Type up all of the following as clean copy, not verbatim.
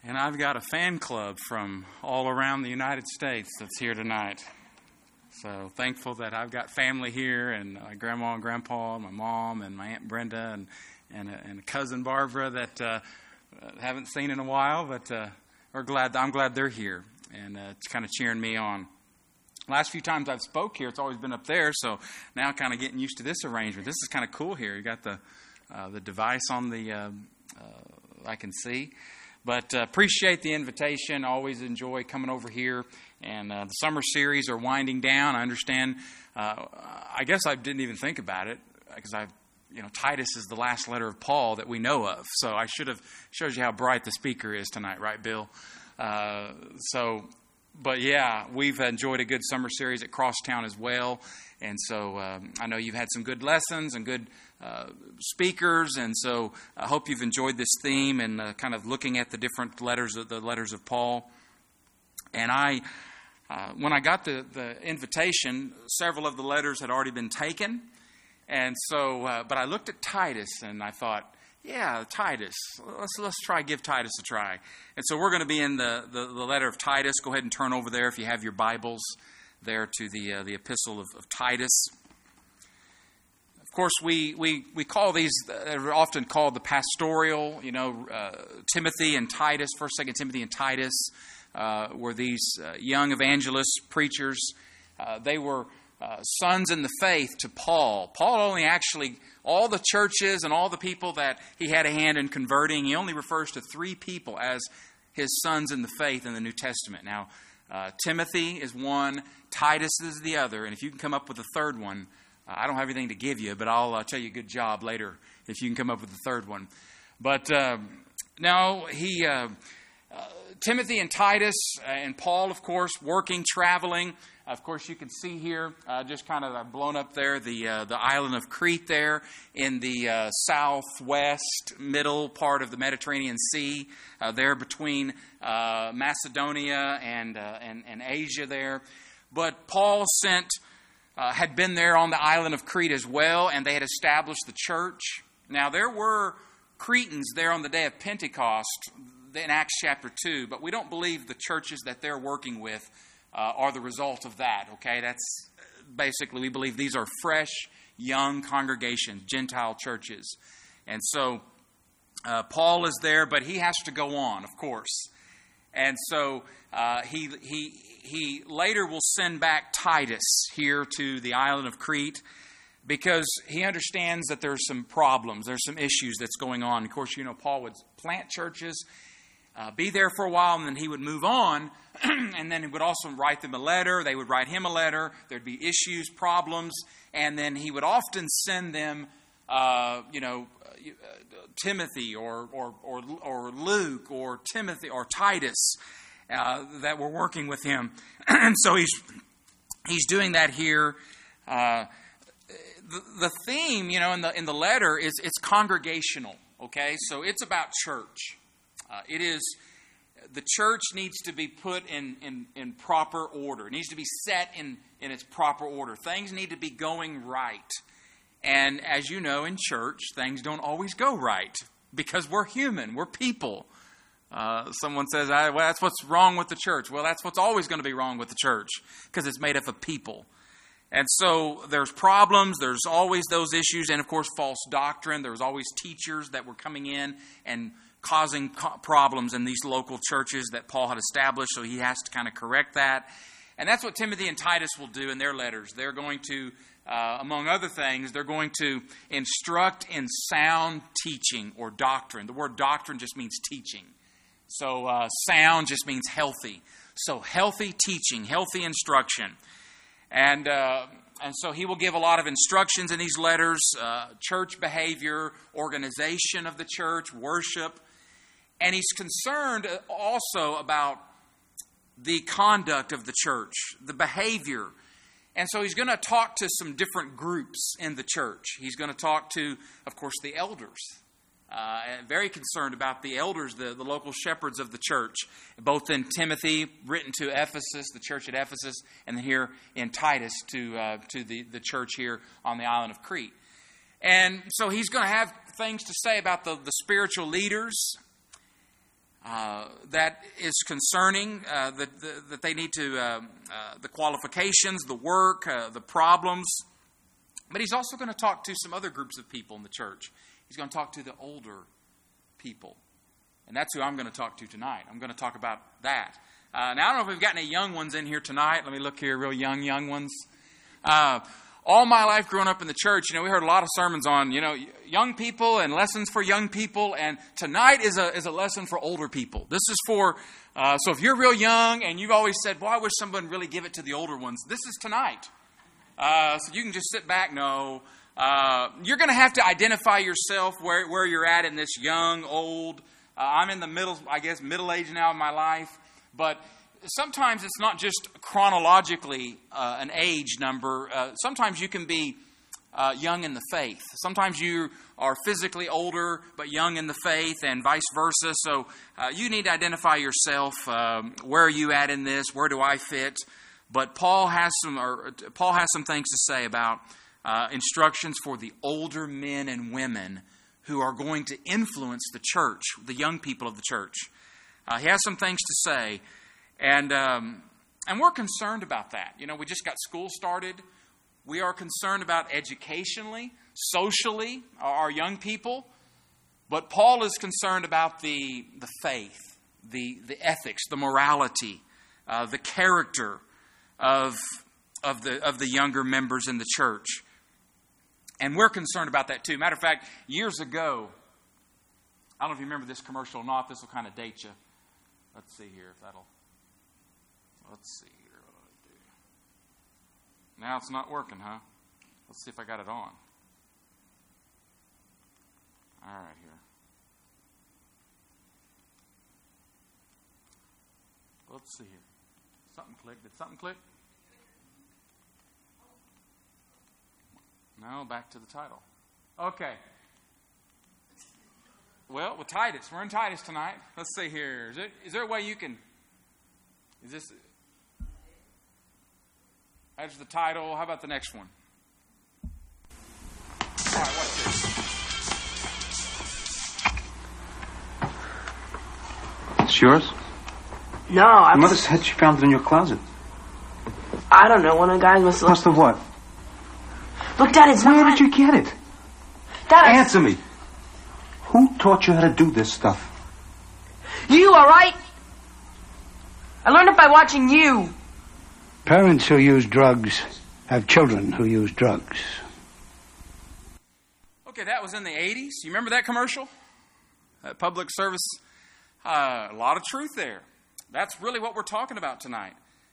And I've got a fan club from all around the United States that's here tonight. So thankful that I've got family here, and my grandma and grandpa, my mom, and my Aunt Brenda, and cousin Barbara that haven't seen in a while, but I'm glad they're here, and it's kind of cheering me on. Last few times I've spoke here, it's always been up there, so now kind of getting used to this arrangement. This is kind of cool here. You got the device on the I can see. But appreciate the invitation. Always enjoy coming over here. And the summer series are winding down. I understand. I guess I didn't even think about it because Titus is the last letter of Paul that we know of. So I should have shows you how bright the speaker is tonight, right, Bill? But yeah, we've enjoyed a good summer series at Crosstown as well. And so I know you've had some good lessons and good speakers. And so I hope you've enjoyed this theme and kind of looking at the different letters of Paul. And when I got the invitation, several of the letters had already been taken. And so, but I looked at Titus and I thought, yeah, Titus. Let's give Titus a try. And so we're going to be in the letter of Titus. Go ahead and turn over there if you have your Bibles there to the epistle of Titus. Of course, we call these, they're often called the pastoral, Timothy and Titus, 1st, 2nd Timothy and Titus were these young evangelist preachers. They were sons in the faith to Paul. Paul only actually, all the churches and all the people that he had a hand in converting, he only refers to 3 people as his sons in the faith in the New Testament. Now, Timothy is one, Titus is the other, and if you can come up with a third one, I don't have anything to give you, but I'll tell you a good job later if you can come up with a third one. But no, Timothy and Titus and Paul, of course, working, traveling. Of course, you can see here, just kind of blown up there, the island of Crete there in the southwest middle part of the Mediterranean Sea, there between Macedonia and Asia there. But Paul had been there on the island of Crete as well, and they had established the church. Now, there were Cretans there on the day of Pentecost in Acts chapter 2, but we don't believe the churches that they're working with are the result of that, okay? That's basically, we believe these are fresh, young congregations, Gentile churches. And so Paul is there, but he has to go on, of course. And so he later will send back Titus here to the island of Crete because he understands that there's some problems, there's some issues that's going on. Of course, Paul would plant churches, be there for a while, and then he would move on, and then he would also write them a letter. They would write him a letter. There'd be issues, problems, and then he would often send them, Timothy or Luke or Timothy or Titus that were working with him. And so he's doing that here. The theme, in the letter is it's congregational. Okay, so it's about church. It is the church needs to be put in proper order. It needs to be set in its proper order. Things need to be going right. And as you know, in church, things don't always go right because we're human. We're people. Someone says, well, that's what's wrong with the church. Well, that's what's always going to be wrong with the church because it's made up of people. And so there's problems. There's always those issues. And, of course, false doctrine. There was always teachers that were coming in and causing problems in these local churches that Paul had established. So he has to kind of correct that. And that's what Timothy and Titus will do in their letters. They're going to, among other things, they're going to instruct in sound teaching or doctrine. The word doctrine just means teaching. So sound just means healthy. So healthy teaching, healthy instruction. And so he will give a lot of instructions in these letters, church behavior, organization of the church, worship. And he's concerned also about the conduct of the church, the behavior. And so he's going to talk to some different groups in the church. He's going to talk to, of course, the elders. Very concerned about the elders, the local shepherds of the church, both in Timothy, written to Ephesus, the church at Ephesus, and here in Titus to the church here on the island of Crete. And so he's going to have things to say about the spiritual leaders, that is concerning, that they need to, the qualifications, the work, the problems. But he's also going to talk to some other groups of people in the church. He's going to talk to the older people. And that's who I'm going to talk to tonight. I'm going to talk about that. Now, I don't know if we've got any young ones in here tonight. Let me look here, real young ones. All my life growing up in the church, we heard a lot of sermons on, young people and lessons for young people. And tonight is a lesson for older people. This is for, so if you're real young and you've always said, I wish someone really give it to the older ones, this is tonight. So you can just sit back. No. You're going to have to identify yourself where you're at in this young, old. I'm in the middle age now of my life. But sometimes it's not just chronologically an age number. Sometimes you can be young in the faith. Sometimes you are physically older but young in the faith, and vice versa. So you need to identify yourself. Where are you at in this? Where do I fit? But Paul has some things to say about instructions for the older men and women who are going to influence the church, the young people of the church. He has some things to say, and we're concerned about that. We just got school started. We are concerned about educationally, socially, our young people. But Paul is concerned about the faith, the ethics, the morality, the character of the younger members in the church. And we're concerned about that too. Matter of fact, years ago, I don't know if you remember this commercial or not. This will kind of date you. Let's see here if that'll. Let's see here what I do. Now it's not working, huh? Let's see if I got it on. All right, here. Let's see here. Something clicked. Did something click? No, back to the title. Okay. Well, with Titus. We're in Titus tonight. Let's see here. Is there a way you can... Is this... That's the title. How about the next one? All right, watch this. It's yours? No, Your mother said she found it in your closet. I don't know. One of the guys must have... Must have what? Look, Dad, it's Where not... did you get it? Dad, Answer me. Who taught you how to do this stuff? You, all right? I learned it by watching you. Parents who use drugs have children who use drugs. Okay, that was in the 80s. You remember that commercial? That public service? A lot of truth there. That's really what we're talking about tonight.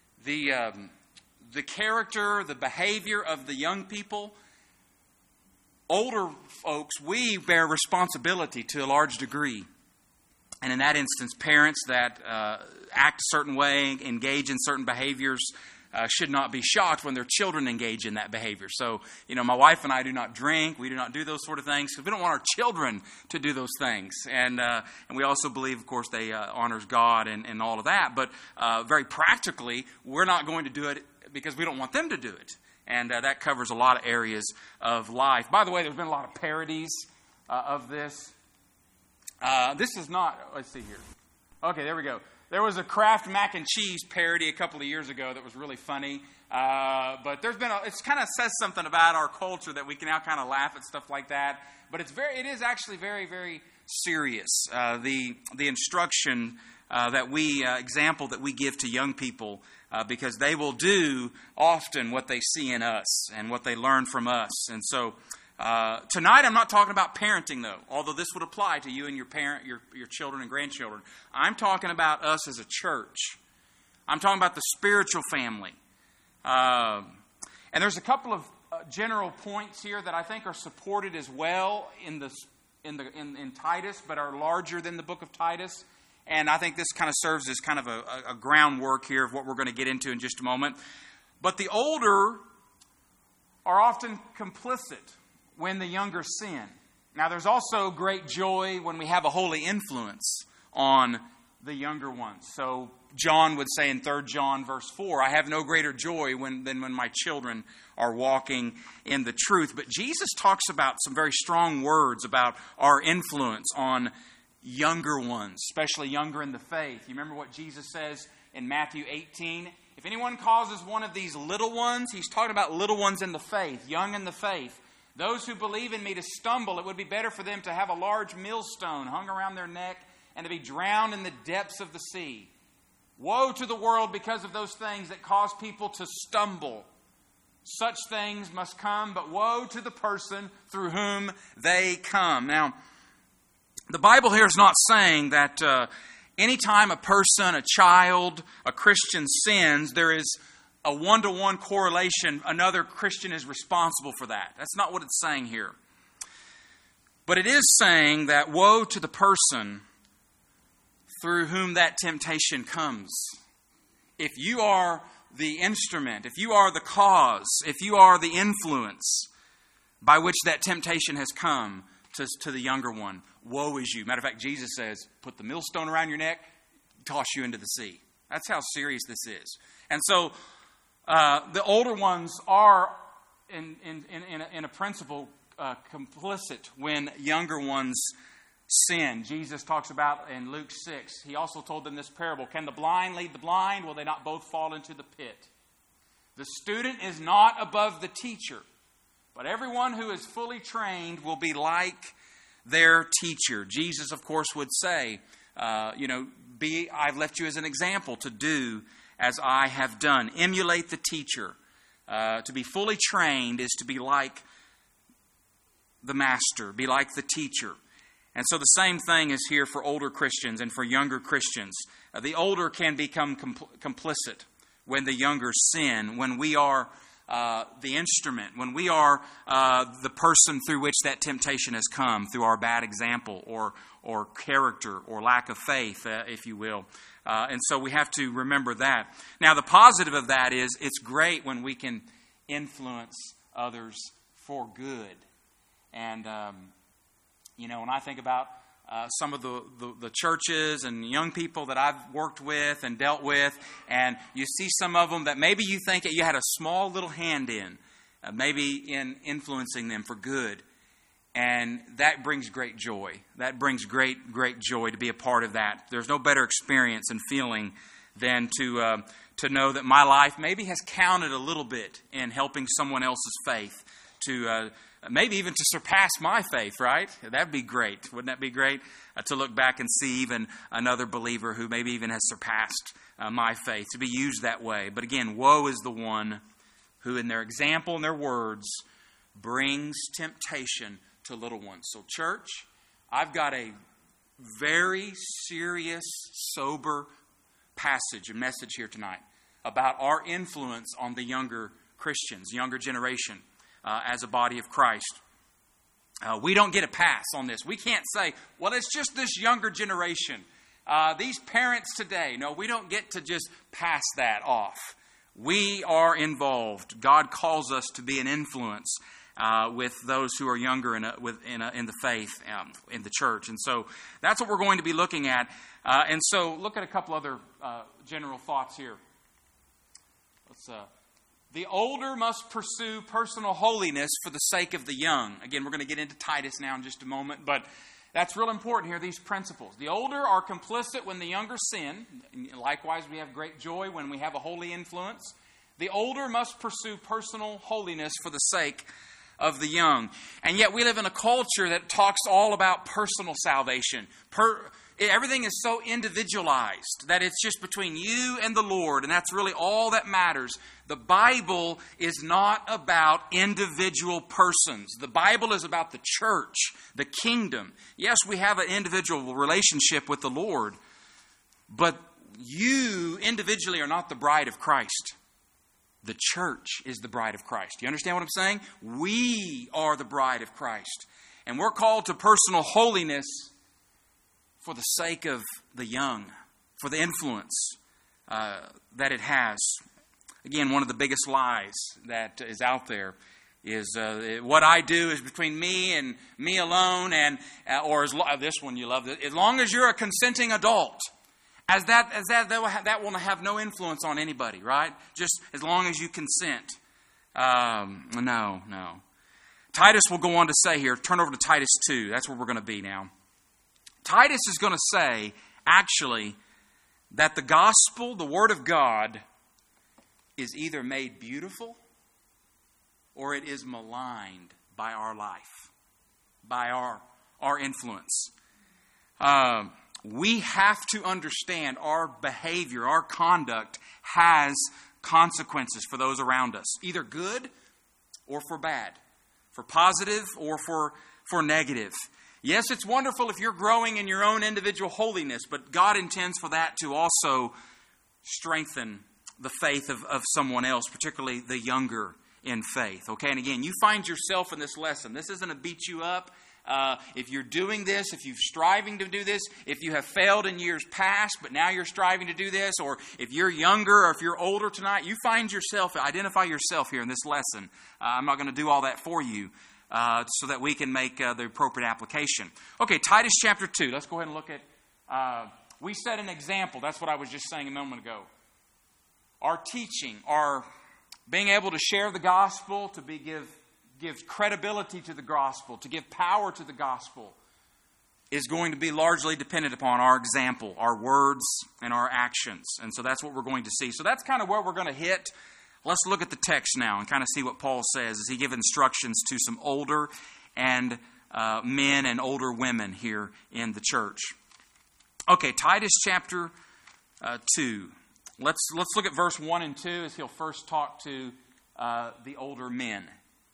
The character, the behavior of the young people. Older folks, we bear responsibility to a large degree. And in that instance, parents that act a certain way, engage in certain behaviors, should not be shocked when their children engage in that behavior. So, my wife and I do not drink. We do not do those sort of things because we don't want our children to do those things. And we also believe, of course, they honors God and all of that. But very practically, we're not going to do it because we don't want them to do it. And that covers a lot of areas of life. By the way, there's been a lot of parodies of this. This is not... Let's see here. Okay, there we go. There was a Kraft mac and cheese parody a couple of years ago that was really funny. But there's been it kind of says something about our culture that we can now kind of laugh at stuff like that. But it is actually very, very serious. The instruction example that we give to young people, because they will do often what they see in us and what they learn from us. And so tonight I'm not talking about parenting, though, although this would apply to you and your children and grandchildren. I'm talking about us as a church. I'm talking about the spiritual family. And there's a couple of general points here that I think are supported as well in Titus, but are larger than the book of Titus. And I think this kind of serves as kind of a groundwork here of what we're going to get into in just a moment. But the older are often complicit when the younger sin. Now, there's also great joy when we have a holy influence on the younger ones. So John would say in 3 John verse 4, I have no greater joy than when my children are walking in the truth. But Jesus talks about some very strong words about our influence on younger ones, especially younger in the faith. You remember what Jesus says in Matthew 18? If anyone causes one of these little ones, he's talking about little ones in the faith, young in the faith, those who believe in me to stumble, it would be better for them to have a large millstone hung around their neck and to be drowned in the depths of the sea. Woe to the world because of those things that cause people to stumble. Such things must come, but woe to the person through whom they come. Now, the Bible here is not saying that anytime a person, a child, a Christian sins, there is a one-to-one correlation. Another Christian is responsible for that. That's not what it's saying here. But it is saying that woe to the person through whom that temptation comes. If you are the instrument, if you are the cause, if you are the influence by which that temptation has come to the younger one, woe is you. Matter of fact, Jesus says, put the millstone around your neck, toss you into the sea. That's how serious this is. And so the older ones are, in a principle, complicit when younger ones sin. Jesus talks about in Luke 6, he also told them this parable. Can the blind lead the blind? Will they not both fall into the pit? The student is not above the teacher, but everyone who is fully trained will be like their teacher. Jesus, of course, would say, I've left you as an example to do as I have done. Emulate the teacher. To be fully trained is to be like the master, be like the teacher. And so the same thing is here for older Christians and for younger Christians. The older can become complicit when the younger sin, when we are the instrument, when we are the person through which that temptation has come, through our bad example or character or lack of faith, if you will. And so we have to remember that. Now, the positive of that is it's great when we can influence others for good. And when I think about some of the churches and young people that I've worked with and dealt with, and you see some of them that maybe you think you had a small little hand in, maybe in influencing them for good. And that brings great joy. That brings great joy to be a part of that. There's no better experience and feeling than to know that my life maybe has counted a little bit in helping someone else's faith to maybe even to surpass my faith, right? That'd be great. Wouldn't that be great? To look back and see even another believer who maybe even has surpassed my faith, to be used that way. But again, woe is the one who in their example and their words brings temptation to little ones. So church, I've got a very serious, sober passage, a message here tonight about our influence on the younger Christians, younger generation. As a body of Christ. We don't get a pass on this. We can't say, well, it's just this younger generation. These parents today. No, we don't get to just pass that off. We are involved. God calls us to be an influence with those who are younger in the faith, in the church. And so that's what we're going to be looking at. And so look at a couple other general thoughts here. The older must pursue personal holiness for the sake of the young. Again, we're going to get into Titus now in just a moment, but that's real important here, these principles. The older are complicit when the younger sin. Likewise, we have great joy when we have a holy influence. The older must pursue personal holiness for the sake of the young. And yet we live in a culture that talks all about personal salvation. Everything is so individualized that it's just between you and the Lord, and that's really all that matters. The Bible is not about individual persons. The Bible is about the church, the kingdom. Yes, we have an individual relationship with the Lord, but you individually are not the bride of Christ. The church is the bride of Christ. Do you understand what I'm saying? We are the bride of Christ, and we're called to personal holiness for the sake of the young, for the influence that it has. Again, one of the biggest lies that is out there is what I do is between me and me alone, this one you love. As long as you're a consenting adult, that will have no influence on anybody, right? Just as long as you consent. No. Titus will go on to say here. Turn over to Titus 2. That's where we're going to be now. Titus is going to say, actually, that the gospel, the Word of God, is either made beautiful or it is maligned by our life, by our influence. We have to understand our behavior, our conduct has consequences for those around us, either good or for bad, for positive or for negative. Yes, it's wonderful if you're growing in your own individual holiness, but God intends for that to also strengthen the faith of someone else, particularly the younger in faith. Okay, and again, you find yourself in this lesson. This isn't to beat you up. If you're doing this, if you're striving to do this, if you have failed in years past, but now you're striving to do this, or if you're younger or if you're older tonight, you find yourself, identify yourself here in this lesson. I'm not going to do all that for you so that we can make the appropriate application. Okay, Titus chapter 2. Let's go ahead and look at, we set an example. That's what I was just saying a moment ago. Our teaching, our being able to share the gospel, to give credibility to the gospel, to give power to the gospel, is going to be largely dependent upon our example, our words, and our actions. And so that's what we're going to see. So that's kind of where we're going to hit. Let's look at the text now and kind of see what Paul says as he gives instructions to some older and men and older women here in the church. Okay, Titus chapter 2. Let's look at verse 1 and 2 as he'll first talk to the older men.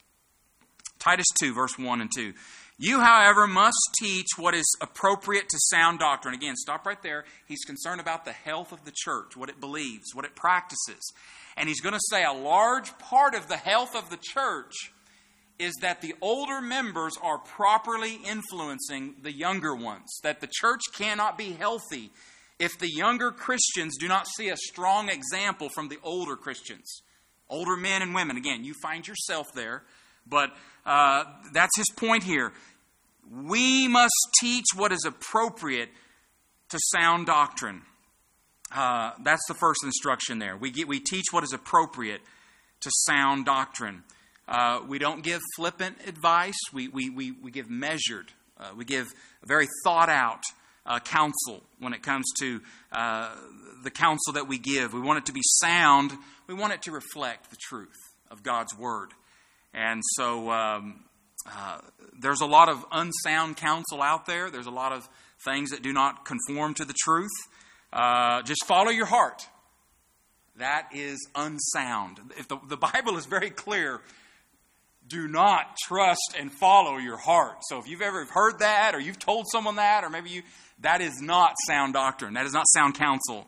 Titus 2, verse 1 and 2. You, however, must teach what is appropriate to sound doctrine. Again, stop right there. He's concerned about the health of the church, what it believes, what it practices. And he's going to say a large part of the health of the church is that the older members are properly influencing the younger ones. That the church cannot be healthy if the younger Christians do not see a strong example from the older Christians. Older men and women. Again, you find yourself there. But that's his point here. We must teach what is appropriate to sound doctrine. That's the first instruction there. We teach what is appropriate to sound doctrine. We don't give flippant advice. We give measured. We give very thought out counsel when it comes to the counsel that we give. We want it to be sound. We want it to reflect the truth of God's Word. And so there's a lot of unsound counsel out there. There's a lot of things that do not conform to the truth. Just follow your heart. That is unsound. If the Bible is very clear, do not trust and follow your heart. So if you've ever heard that, or you've told someone that, or maybe that is not sound doctrine. That is not sound counsel.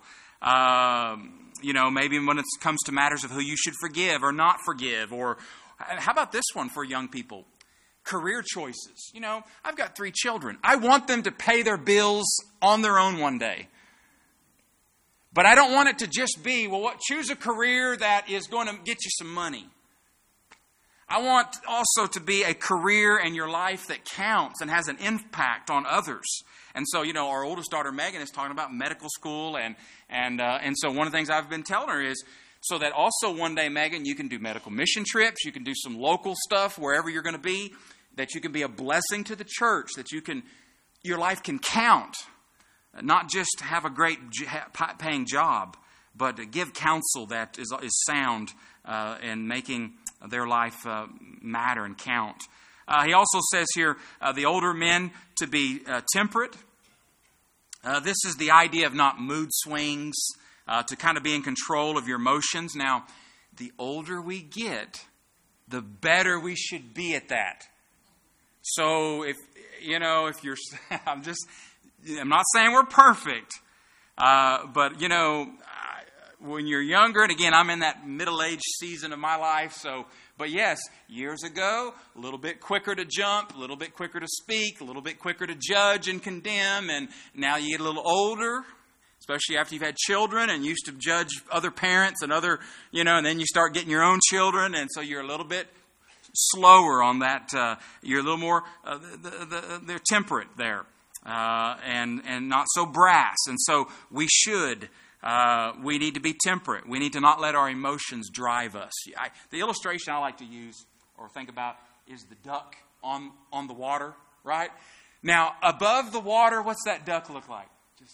Maybe when it comes to matters of who you should forgive or not forgive, or how about this one for young people? Career choices. I've got 3 children. I want them to pay their bills on their own one day. But I don't want it to just be, choose a career that is going to get you some money. I want also to be a career in your life that counts and has an impact on others. And so, our oldest daughter, Megan, is talking about medical school. And so one of the things I've been telling her is, so that also one day, Megan, you can do medical mission trips, you can do some local stuff wherever you're going to be, that you can be a blessing to the church, that your life can count, not just have a great paying job, but give counsel that is sound and making their life matter and count. He also says here, the older men to be temperate. This is the idea of not mood swings, to kind of be in control of your emotions. Now, the older we get, the better we should be at that. So if you're, I'm not saying we're perfect, but when you're younger, and again, I'm in that middle-aged season of my life, but yes, years ago, a little bit quicker to jump, a little bit quicker to speak, a little bit quicker to judge and condemn, and now you get a little older, especially after you've had children and used to judge other parents and and then you start getting your own children, and so you're a little bit slower on that. You're a little more, they're temperate there, and not so brass. And so we need to be temperate. We need to not let our emotions drive us. The illustration I like to use or think about is the duck on the water, right? Now, above the water, what's that duck look like? Just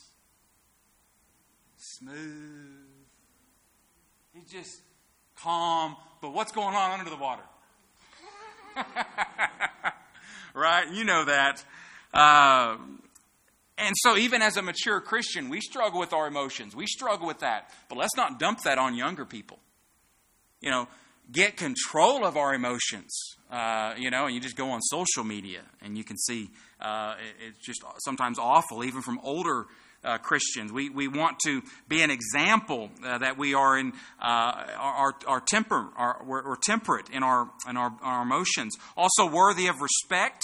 smooth. He's just calm. But what's going on under the water? Right? You know that. And so even as a mature Christian, we struggle with our emotions. We struggle with that. But let's not dump that on younger people. Get control of our emotions. And you just go on social media and you can see it's just sometimes awful, even from older Christians. We want to be an example that we are in we're temperate in our emotions. Also worthy of respect.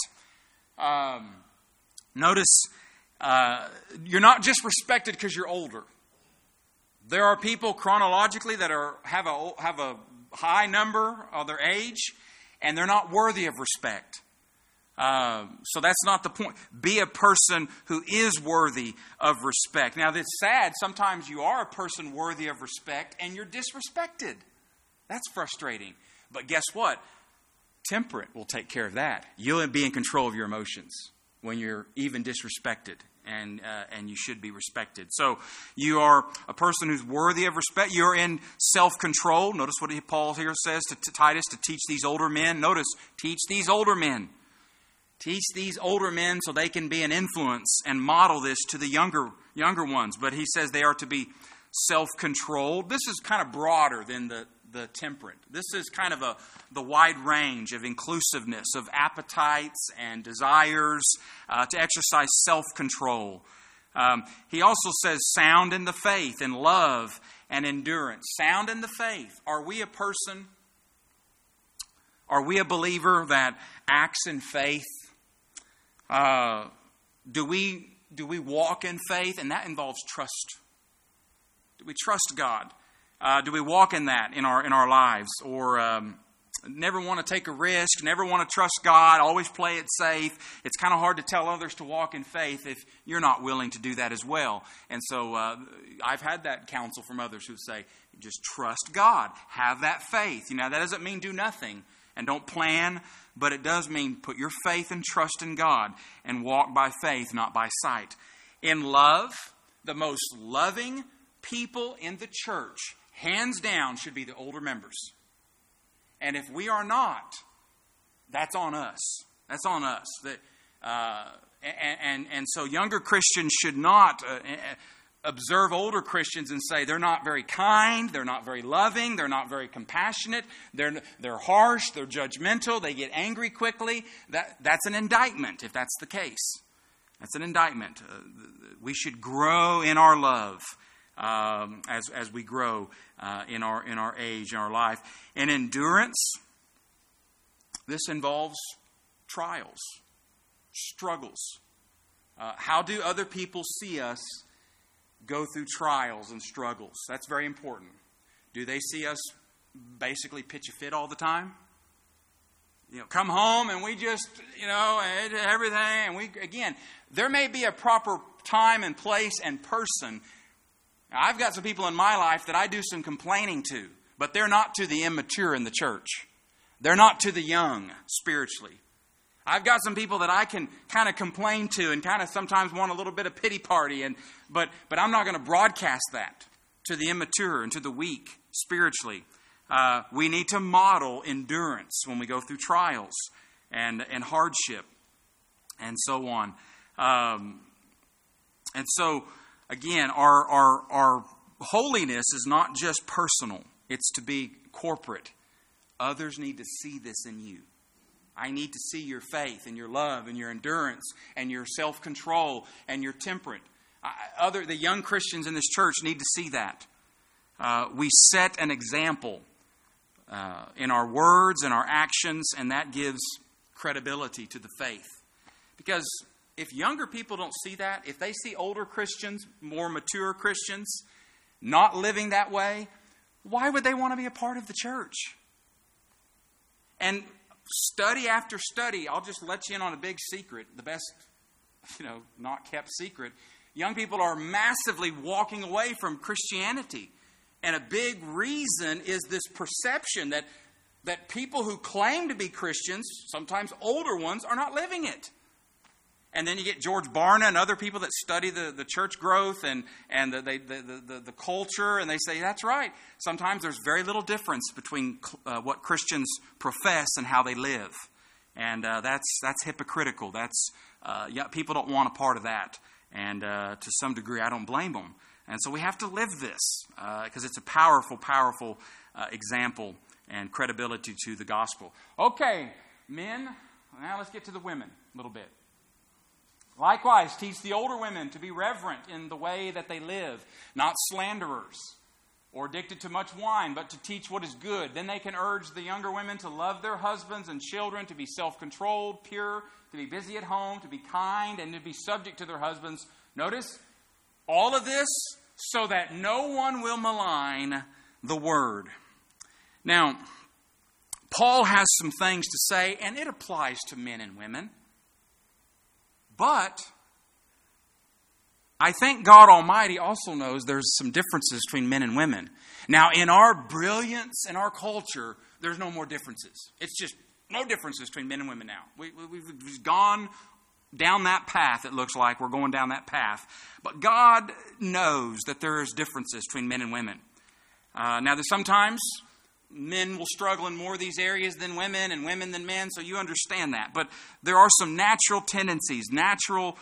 Notice you're not just respected because you're older. There are people chronologically that have a high number of their age, and they're not worthy of respect. So that's not the point. Be a person who is worthy of respect. Now, that's sad. Sometimes you are a person worthy of respect, and you're disrespected. That's frustrating. But guess what? Temperate will take care of that. You'll be in control of your emotions when you're even disrespected. And you should be respected. So you are a person who's worthy of respect. You're in self-control. Notice what Paul here says to Titus to teach these older men. Notice, teach these older men. Teach these older men so they can be an influence and model this to the younger ones. But he says they are to be self-controlled. This is kind of broader than the temperate. This is kind of the wide range of inclusiveness of appetites and desires to exercise self-control. He also says sound in the faith and love and endurance. Sound in the faith. Are we a person? Are we a believer that acts in faith? Do we walk in faith? And that involves trust. Do we trust God? Do we walk in that in our lives? Or never want to take a risk, never want to trust God, always play it safe. It's kind of hard to tell others to walk in faith if you're not willing to do that as well. And so I've had that counsel from others who say, just trust God. Have that faith. That doesn't mean do nothing and don't plan, but it does mean put your faith and trust in God and walk by faith, not by sight. In love, the most loving people in the church, hands down, should be the older members. And if we are not, that's on us. That's on us. And so younger Christians should not observe older Christians and say they're not very kind, they're not very loving, they're not very compassionate, they're harsh, they're judgmental, they get angry quickly. That's an indictment if that's the case. That's an indictment. We should grow in our love. As we grow in our age, in our life. And endurance, this involves trials, struggles. How do other people see us go through trials and struggles? That's very important. Do they see us basically pitch a fit all the time? Come home and we just, everything. And there may be a proper time and place and person. I've got some people in my life that I do some complaining to, but they're not to the immature in the church. They're not to the young spiritually. I've got some people that I can kind of complain to and kind of sometimes want a little bit of pity party, but I'm not going to broadcast that to the immature and to the weak spiritually. We need to model endurance when we go through trials and hardship and so on. And so, again, our holiness is not just personal. It's to be corporate. Others need to see this in you. I need to see your faith and your love and your endurance and your self-control and your temperance. The young Christians in this church need to see that. We set an example in our words and our actions, and that gives credibility to the faith. Because if younger people don't see that, if they see older Christians, more mature Christians, not living that way, why would they want to be a part of the church? And study after study, I'll just let you in on a big secret, the best, not kept secret. Young people are massively walking away from Christianity. And a big reason is this perception that people who claim to be Christians, sometimes older ones, are not living it. And then you get George Barna and other people that study the church growth and the culture, and they say, that's right. Sometimes there's very little difference between what Christians profess and how they live. And that's hypocritical. People don't want a part of that. And to some degree, I don't blame them. And so we have to live this because it's a powerful, powerful example and credibility to the gospel. Okay, men, now let's get to the women a little bit. Likewise, teach the older women to be reverent in the way that they live, not slanderers or addicted to much wine, but to teach what is good. Then they can urge the younger women to love their husbands and children, to be self-controlled, pure, to be busy at home, to be kind, and to be subject to their husbands. Notice, all of this so that no one will malign the word. Now, Paul has some things to say, and it applies to men and women. But I think God Almighty also knows there's some differences between men and women. Now, in our brilliance and our culture, there's no more differences. It's just no differences between men and women now. We've gone down that path, it looks like. We're going down that path. But God knows that there is differences between men and women. Now, there's sometimes men will struggle in more of these areas than women and women than men, so you understand that. But there are some natural tendencies, natural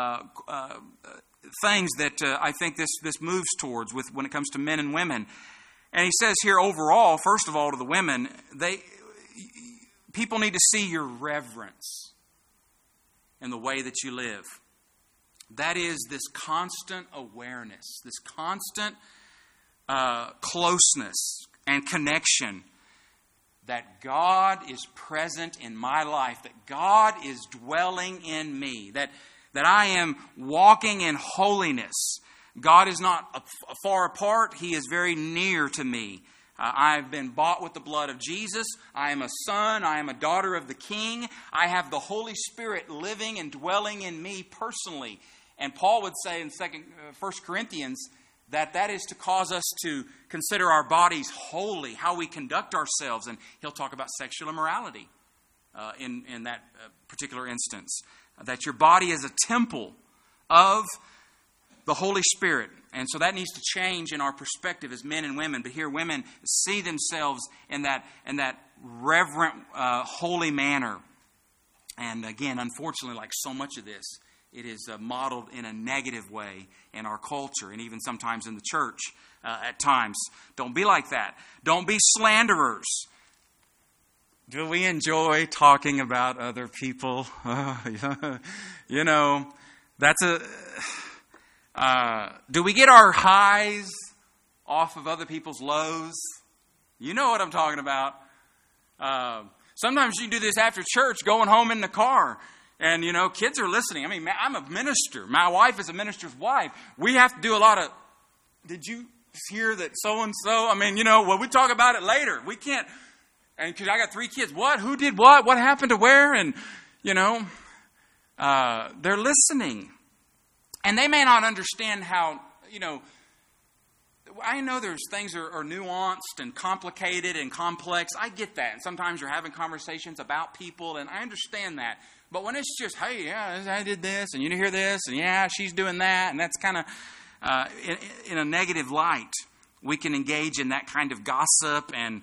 things that I think this moves towards when it comes to men and women. And he says here overall, first of all, to the women, people need to see your reverence in the way that you live. That is this constant awareness, this constant closeness and connection that God is present in my life, that God is dwelling in me, that I am walking in holiness. God is not far apart. He is very near to me. I've been bought with the blood of Jesus. I am a son. I am a daughter of the King. I have the Holy Spirit living and dwelling in me personally. And Paul would say in 1 Corinthians that is to cause us to consider our bodies holy, how we conduct ourselves. And he'll talk about sexual immorality in that particular instance. That your body is a temple of the Holy Spirit. And so that needs to change in our perspective as men and women. But here women see themselves in that reverent, holy manner. And again, unfortunately, like so much of this, it is modeled in a negative way in our culture and even sometimes in the church at times. Don't be like that. Don't be slanderers. Do we enjoy talking about other people? You know, that's do we get our highs off of other people's lows? You know what I'm talking about. Sometimes you do this after church, going home in the car. And, you know, kids are listening. I mean, I'm a minister. My wife is a minister's wife. We have to do a lot of, did you hear that so-and-so? I mean, you know, well, we talk about it later. We can't, and because I got 3 kids. What? Who did what? What happened to where? And, you know, they're listening. And they may not understand how, you know, I know there's things are nuanced and complicated and complex. I get that. And sometimes you're having conversations about people, and I understand that. But when it's just, hey, yeah, I did this, and you hear this, and yeah, she's doing that, and that's kind of in a negative light, we can engage in that kind of gossip and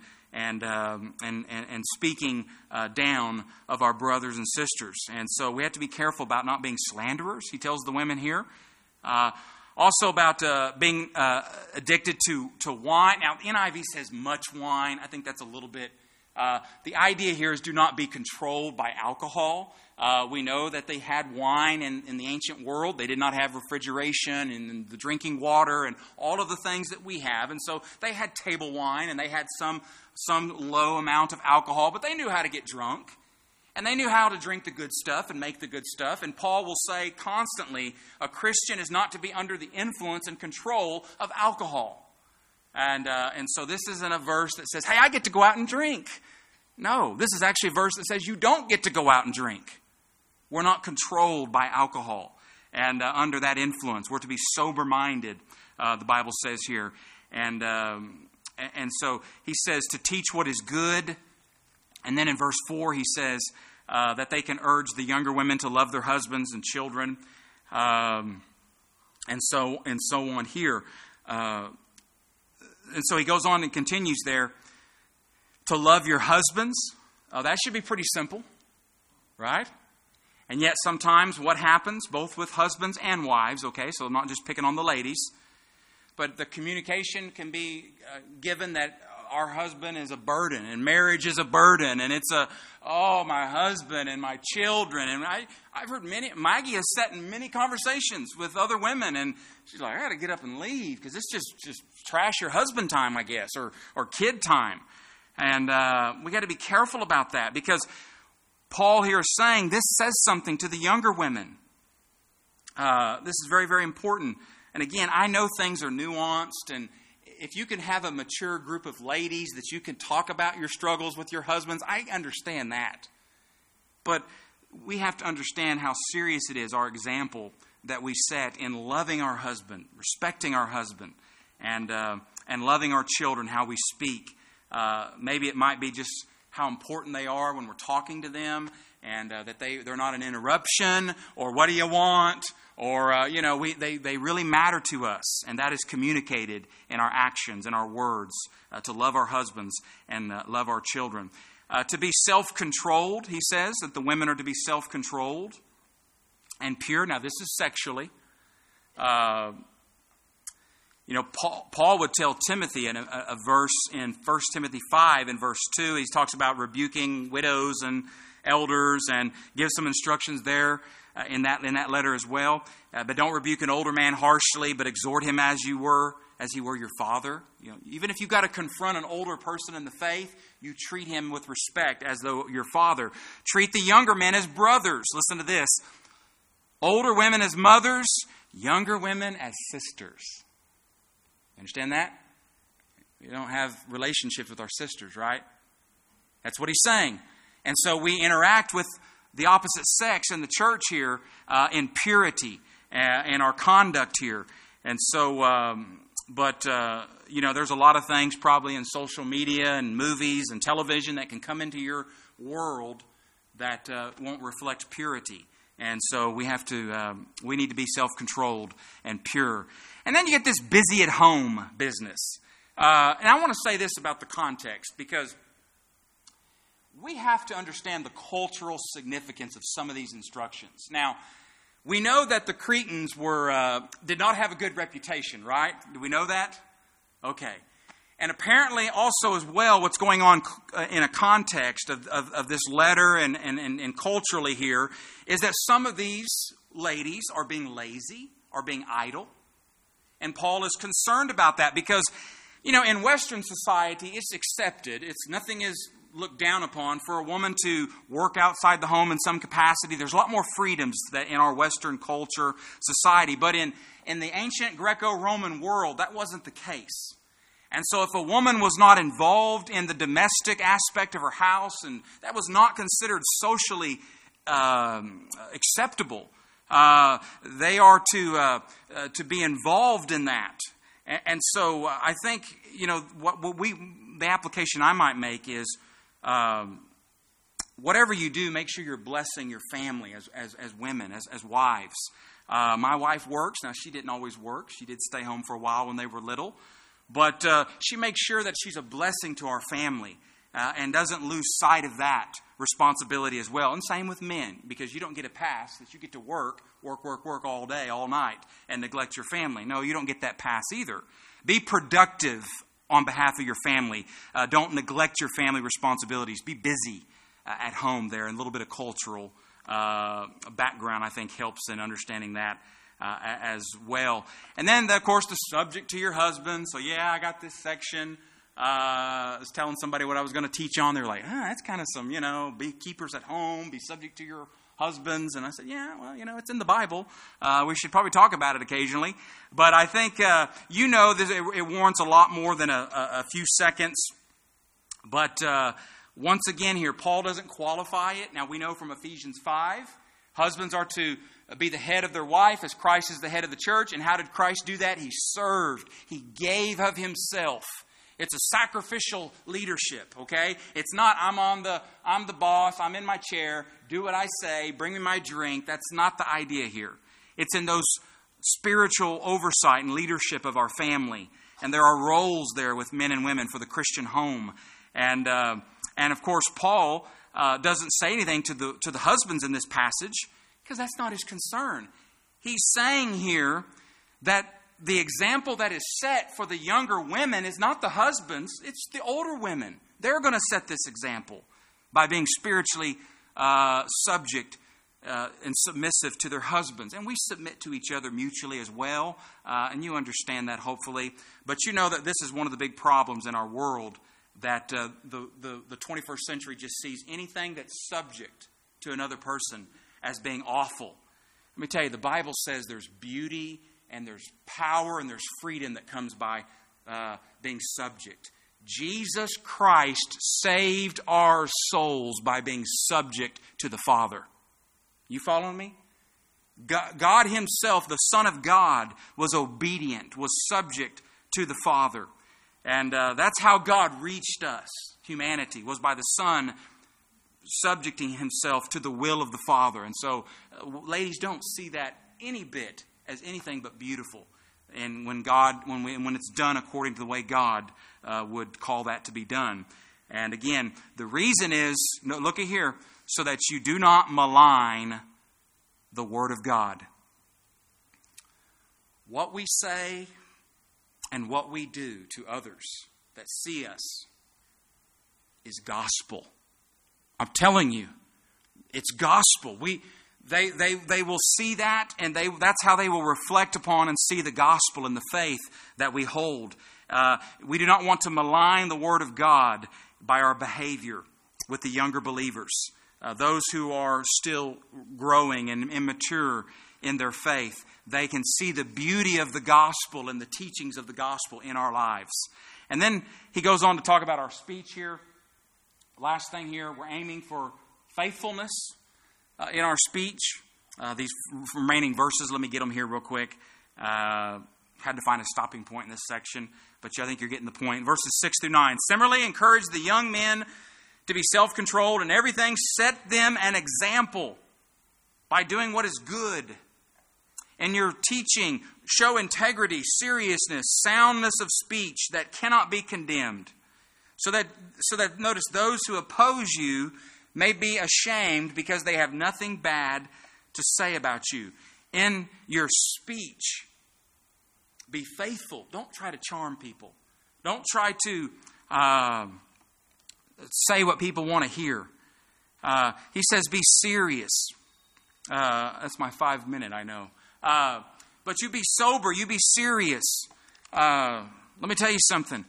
speaking down of our brothers and sisters. And so we have to be careful about not being slanderers. He tells the women here. Also about being addicted to wine. Now, the NIV says much wine. I think that's a little bit... the idea here is do not be controlled by alcohol. We know that they had wine in the ancient world. They did not have refrigeration and the drinking water and all of the things that we have. And so they had table wine and they had some low amount of alcohol, but they knew how to get drunk. And they knew how to drink the good stuff and make the good stuff. And Paul will say constantly, a Christian is not to be under the influence and control of alcohol. And so this isn't a verse that says, hey, I get to go out and drink. No, this is actually a verse that says you don't get to go out and drink. We're not controlled by alcohol and under that influence. We're to be sober-minded, the Bible says here. And so he says to teach what is good. And then in verse 4 he says that they can urge the younger women to love their husbands and children, and so on here. And so he goes on and continues there, to love your husbands. That should be pretty simple, right? And yet sometimes what happens, both with husbands and wives, okay, so I'm not just picking on the ladies, but the communication can be given that our husband is a burden, and marriage is a burden, and it's my husband and my children. And I've heard Maggie has sat in many conversations with other women, and she's like, I got to get up and leave, because it's just trash your husband time, I guess, or kid time. And we got to be careful about that, because Paul here is saying this says something to the younger women. This is very, very important. And again, I know things are nuanced, and if you can have a mature group of ladies that you can talk about your struggles with your husbands, I understand that. But we have to understand how serious it is, our example that we set in loving our husband, respecting our husband, and loving our children, how we speak. Maybe it might be just how important they are when we're talking to them, and that they're not an interruption, or what do you want, or they really matter to us, and that is communicated in our actions and our words, to love our husbands and love our children. To be self-controlled, he says that the women are to be self-controlled and pure. Now this is sexually. Paul would tell Timothy in a verse in 1 Timothy 5 in verse 2, he talks about rebuking widows and elders, and gives some instructions there in that letter as well. But don't rebuke an older man harshly, but exhort him as he were your father. Even if you've got to confront an older person in the faith, you treat him with respect as though your father. Treat the younger men as brothers. Listen to this. Older women as mothers, younger women as sisters. Understand that? We don't have relationships with our sisters, right? That's what he's saying. And so we interact with the opposite sex in the church here in purity in our conduct here. And so, there's a lot of things probably in social media and movies and television that can come into your world that won't reflect purity. And so we need to be self-controlled and pure. And then you get this busy at home business. And I want to say this about the context, because we have to understand the cultural significance of some of these instructions. Now, we know that the Cretans did not have a good reputation, right? Do we know that? Okay. And apparently also as well, what's going on in a context of this letter and culturally here is that some of these ladies are being lazy, are being idle. And Paul is concerned about that because, in Western society, it's accepted. Nothing is looked down upon for a woman to work outside the home in some capacity. There's a lot more freedoms that in our Western culture, society. But in the ancient Greco-Roman world, that wasn't the case. And so if a woman was not involved in the domestic aspect of her house, and that was not considered socially acceptable, they are to be involved in that. And so I think, the application I might make is, whatever you do, make sure you're blessing your family as women, as wives. My wife works. Now, she didn't always work. She did stay home for a while when they were little. But she makes sure that she's a blessing to our family and doesn't lose sight of that responsibility as well. And same with men, because you don't get a pass that you get to work all day, all night, and neglect your family. No, you don't get that pass either. Be productive on behalf of your family. Don't neglect your family responsibilities. Be busy at home there. And a little bit of cultural background, I think, helps in understanding that as well. And then, of course, the subject to your husband. So, I got this section. I was telling somebody what I was going to teach on. They're like, that's kind of some, be keepers at home, be subject to your husbands. And I said, it's in the Bible. We should probably talk about it occasionally. But I think, it warrants a lot more than a few seconds. But once again here, Paul doesn't qualify it. Now, we know from Ephesians 5, husbands are to be the head of their wife as Christ is the head of the church. And how did Christ do that? He served. He gave of himself. It's a sacrificial leadership, okay? It's not, I'm the boss, I'm in my chair, do what I say, bring me my drink. That's not the idea here. It's in those spiritual oversight and leadership of our family. And there are roles there with men and women for the Christian home. And of course, Paul doesn't say anything to the husbands in this passage because that's not his concern. He's saying here that the example that is set for the younger women is not the husbands, it's the older women. They're going to set this example by being spiritually subject and submissive to their husbands. And we submit to each other mutually as well. And you understand that, hopefully. But you know that this is one of the big problems in our world, that the 21st century just sees anything that's subject to another person as being awful. Let me tell you, the Bible says there's beauty and there's power and there's freedom that comes by being subject. Jesus Christ saved our souls by being subject to the Father. You following me? God Himself, the Son of God, was obedient, was subject to the Father. And that's how God reached us, humanity, was by the Son subjecting Himself to the will of the Father. And so, ladies, don't see that any bit as anything but beautiful. And when it's done according to the way God would call that to be done. And again, the reason is, look at here, so that you do not malign the Word of God. What we say and what we do to others that see us is gospel. I'm telling you, it's gospel. They will see that, and that's how they will reflect upon and see the gospel and the faith that we hold. We do not want to malign the Word of God by our behavior with the younger believers, those who are still growing and immature in their faith. They can see the beauty of the gospel and the teachings of the gospel in our lives. And then he goes on to talk about our speech here. Last thing here, we're aiming for faithfulness in our speech. These remaining verses, let me get them here real quick. Had to find a stopping point in this section, but I think you're getting the point. Verses 6 through 9. Similarly, encourage the young men to be self-controlled in everything. Set them an example by doing what is good. In your teaching, show integrity, seriousness, soundness of speech that cannot be condemned. So that notice, those who oppose you may be ashamed because they have nothing bad to say about you. In your speech, be faithful. Don't try to charm people. Don't try to say what people want to hear. He says, be serious. That's my 5 minute, I know. But you be sober. You be serious. Let me tell you something.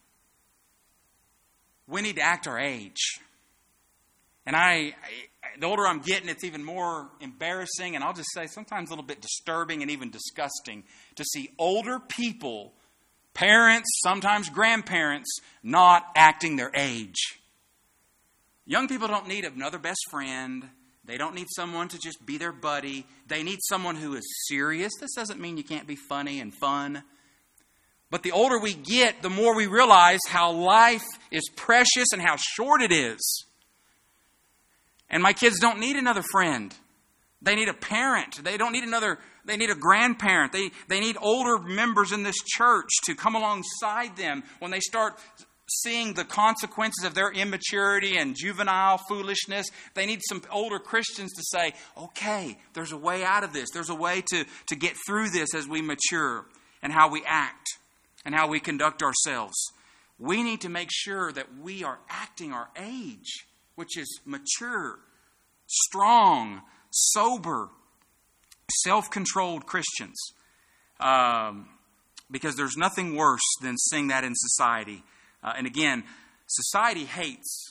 We need to act our age. And the older I'm getting, it's even more embarrassing, and I'll just say sometimes a little bit disturbing and even disgusting to see older people, parents, sometimes grandparents, not acting their age. Young people don't need another best friend. They don't need someone to just be their buddy. They need someone who is serious. This doesn't mean you can't be funny and fun. But the older we get, the more we realize how life is precious and how short it is. And my kids don't need another friend. They need a parent. They need a grandparent. They need older members in this church to come alongside them when they start seeing the consequences of their immaturity and juvenile foolishness. They need some older Christians to say, okay, there's a way out of this. There's a way to get through this as we mature and how we act and how we conduct ourselves. We need to make sure that we are acting our age, which is mature, strong, sober, self-controlled Christians. Because there's nothing worse than seeing that in society. And again, society hates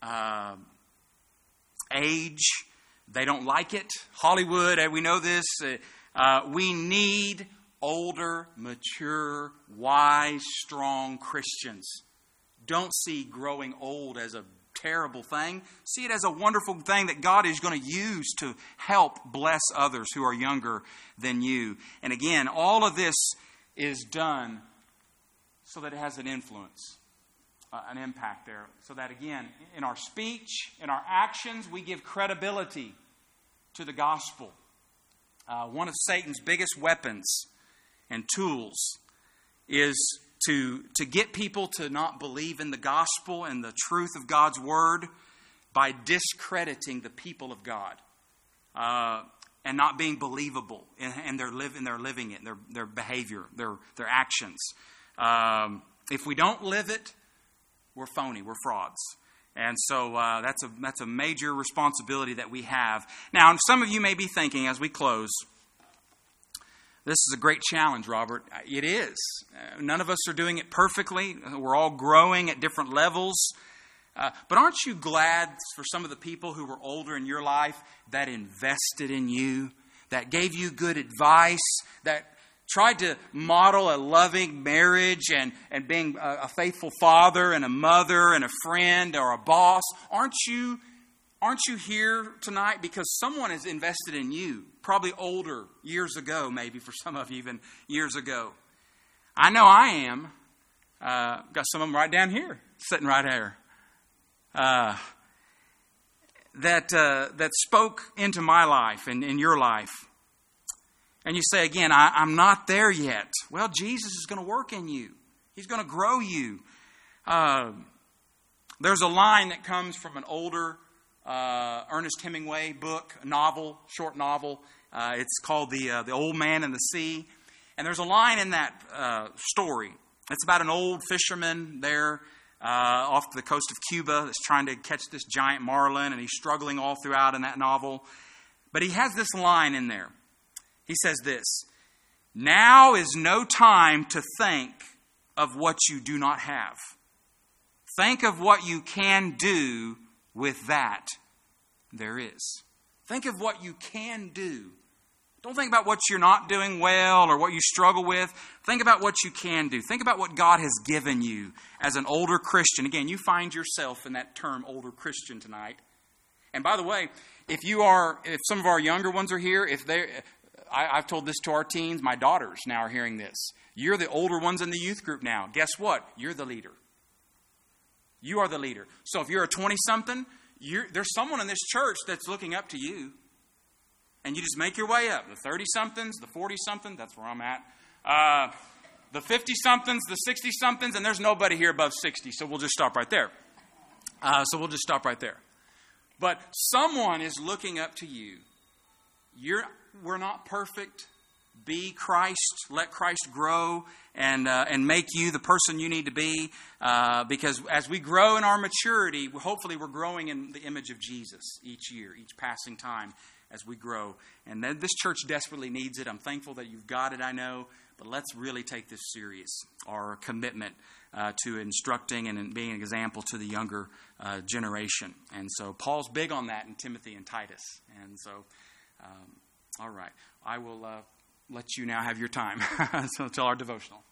age. They don't like it. Hollywood, we know this. We need older, mature, wise, strong Christians. Don't see growing old as a terrible thing. See it as a wonderful thing that God is going to use to help bless others who are younger than you. And again, all of this is done so that it has an influence, an impact there. So that, again, in our speech, in our actions, we give credibility to the gospel. One of Satan's biggest weapons and tools is to get people to not believe in the gospel and the truth of God's word by discrediting the people of God and not being believable in their living it, their behavior, their actions. If we don't live it, we're phony, we're frauds. And so that's a major responsibility that we have. Now, some of you may be thinking as we close, this is a great challenge, Robert. It is. None of us are doing it perfectly. We're all growing at different levels. But aren't you glad for some of the people who were older in your life that invested in you, that gave you good advice, that tried to model a loving marriage and being a faithful father and a mother and a friend or a boss? Aren't you here tonight because someone has invested in you? Probably older, years ago, maybe for some of you even years ago. I know I am. Got some of them right down here, sitting right here. That spoke into my life and in your life. And you say again, I'm not there yet. Well, Jesus is going to work in you. He's going to grow you. There's a line that comes from an older Ernest Hemingway book, a novel, short novel. It's called The Old Man and the Sea. And there's a line in that story. It's about an old fisherman there off the coast of Cuba that's trying to catch this giant marlin, and he's struggling all throughout in that novel. But he has this line in there. He says this: "Now is no time to think of what you do not have. Think of what you can do with that there is." Think of what you can do. Don't think about what you're not doing well or what you struggle with. Think about what you can do. Think about what God has given you as an older Christian. Again, you find yourself in that term, older Christian, tonight. And by the way, if some of our younger ones are here, I've told this to our teens, my daughters now are hearing this. You're the older ones in the youth group now. Guess what? You're the leader. You are the leader. So if you're a 20-something, there's someone in this church that's looking up to you. And you just make your way up. The 30-somethings, the 40-somethings, that's where I'm at. The 50-somethings, the 60-somethings, and there's nobody here above 60, so we'll just stop right there. But someone is looking up to you. We're not perfect. Be Christ. Let Christ grow and make you the person you need to be. Because as we grow in our maturity, hopefully we're growing in the image of Jesus each year, each passing time as we grow. And this church desperately needs it. I'm thankful that you've got it, I know. But let's really take this serious, our commitment to instructing and being an example to the younger generation. And so Paul's big on that in Timothy and Titus. And so, all right. I will let you now have your time. So till our devotional.